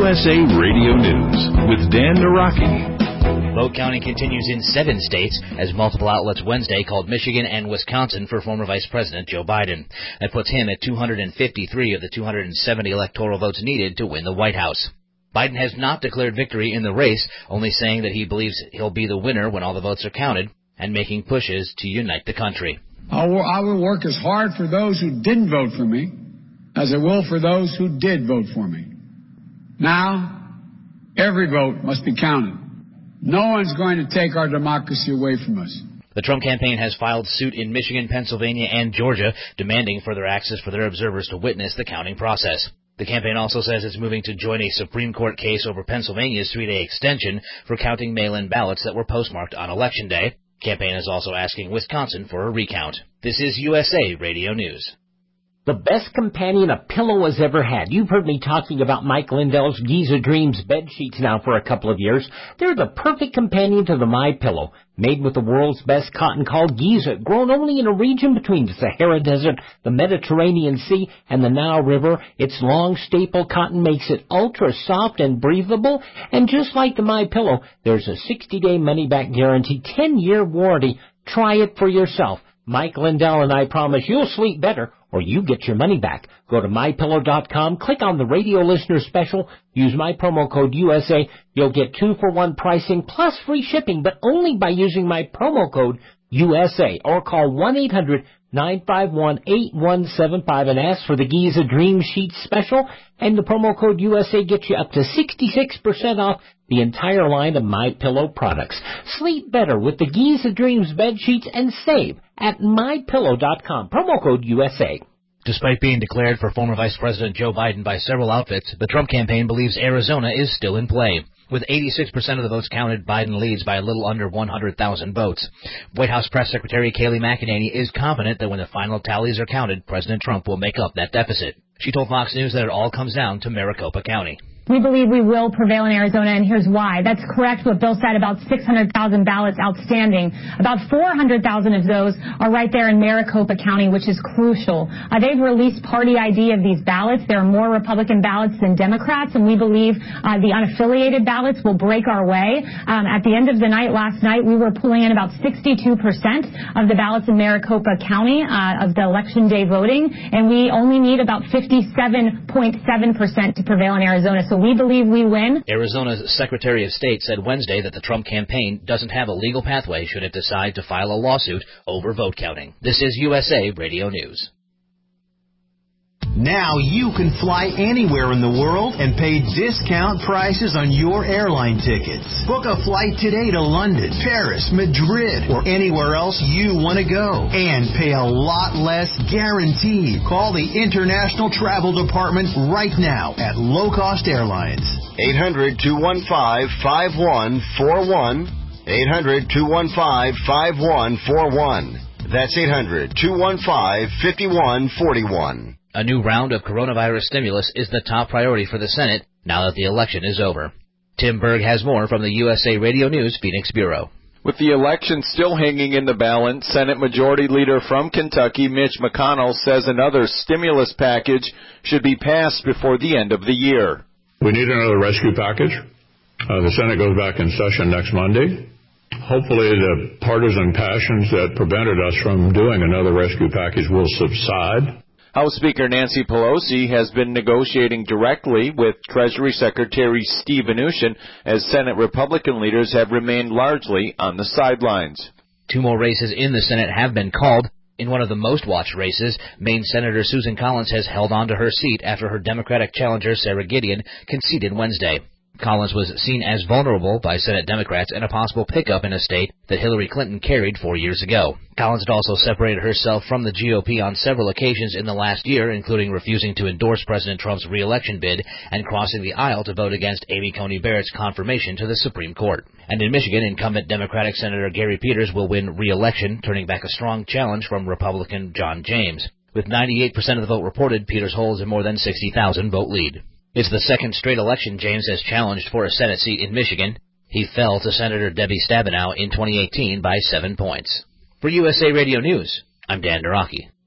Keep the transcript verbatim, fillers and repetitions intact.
S A Radio News with Dan Naraki. Vote counting continues in seven states as multiple outlets Wednesday called Michigan and Wisconsin for former Vice President Joe Biden. That puts him at two hundred fifty-three of the two hundred seventy electoral votes needed to win the White House. Biden has not declared victory in the race, only saying that he believes he'll be the winner when all the votes are counted and making pushes to unite the country. I will work as hard for those who didn't vote for me as I will for those who did vote for me. Now, every vote must be counted. No one's going to take our democracy away from us. The Trump campaign has filed suit in Michigan, Pennsylvania, and Georgia, demanding further access for their observers to witness the counting process. The campaign also says it's moving to join a Supreme Court case over Pennsylvania's three-day extension for counting mail-in ballots that were postmarked on Election Day. The campaign is also asking Wisconsin for a recount. This is U S A Radio News. The best companion a pillow has ever had. You've heard me talking about Mike Lindell's Giza Dreams bed sheets now for a couple of years. They're the perfect companion to the MyPillow. Made with the world's best cotton called Giza, grown only in a region between the Sahara Desert, the Mediterranean Sea, and the Nile River. Its long staple cotton makes it ultra soft and breathable. And just like the MyPillow, there's a sixty-day money-back guarantee, ten-year warranty. Try it for yourself. Mike Lindell and I promise you'll sleep better or you get your money back. Go to my pillow dot com, click on the radio listener special, use my promo code U S A. You'll get two for one pricing plus free shipping, but only by using my promo code U S A, or call one eight hundred nine five one eight one seven five and ask for the Giza Dream Sheet special, and the promo code U S A gets you up to sixty-six percent off the entire line of MyPillow products. Sleep better with the Giza Dreams bed sheets and save at my pillow dot com. Promo code U S A. Despite being declared for former Vice President Joe Biden by several outfits, the Trump campaign believes Arizona is still in play. With eighty-six percent of the votes counted, Biden leads by a little under one hundred thousand votes. White House Press Secretary Kayleigh McEnany is confident that when the final tallies are counted, President Trump will make up that deficit. She told Fox News that it all comes down to Maricopa County. We believe we will prevail in Arizona, and here's why. That's correct what Bill said, about six hundred thousand ballots outstanding. About four hundred thousand of those are right there in Maricopa County, which is crucial. Uh, they've released party I D of these ballots. There are more Republican ballots than Democrats, and we believe uh, the unaffiliated ballots will break our way. Um, at the end of the night last night, we were pulling in about sixty-two percent of the ballots in Maricopa County uh, of the Election Day voting, and we only need about fifty-seven point seven percent to prevail in Arizona. So we believe we win. Arizona's Secretary of State said Wednesday that the Trump campaign doesn't have a legal pathway should it decide to file a lawsuit over vote counting. This is U S A Radio News. Now you can fly anywhere in the world and pay discount prices on your airline tickets. Book a flight today to London, Paris, Madrid, or anywhere else you want to go. And pay a lot less guaranteed. Call the International Travel Department right now at Low Cost Airlines. eight hundred, two one five, five one four one. eight hundred, two one five, five one four one. That's eight hundred, two one five, five one four one. A new round of coronavirus stimulus is the top priority for the Senate now that the election is over. Tim Berg has more from the U S A Radio News Phoenix Bureau. With the election still hanging in the balance, Senate Majority Leader from Kentucky, Mitch McConnell, says another stimulus package should be passed before the end of the year. We need another rescue package. Uh, the Senate goes back in session next Monday. Hopefully the partisan passions that prevented us from doing another rescue package will subside. House Speaker Nancy Pelosi has been negotiating directly with Treasury Secretary Steve Mnuchin as Senate Republican leaders have remained largely on the sidelines. Two more races in the Senate have been called. In one of the most watched races, Maine Senator Susan Collins has held on to her seat after her Democratic challenger Sarah Gideon conceded Wednesday. Collins was seen as vulnerable by Senate Democrats in a possible pickup in a state that Hillary Clinton carried four years ago. Collins had also separated herself from the G O P on several occasions in the last year, including refusing to endorse President Trump's re-election bid and crossing the aisle to vote against Amy Coney Barrett's confirmation to the Supreme Court. And in Michigan, incumbent Democratic Senator Gary Peters will win re-election, turning back a strong challenge from Republican John James. With ninety-eight percent of the vote reported, Peters holds a more than sixty thousand vote lead. It's the second straight election James has challenged for a Senate seat in Michigan. He fell to Senator Debbie Stabenow in twenty eighteen by seven points. For U S A Radio News, I'm Dan Naraki.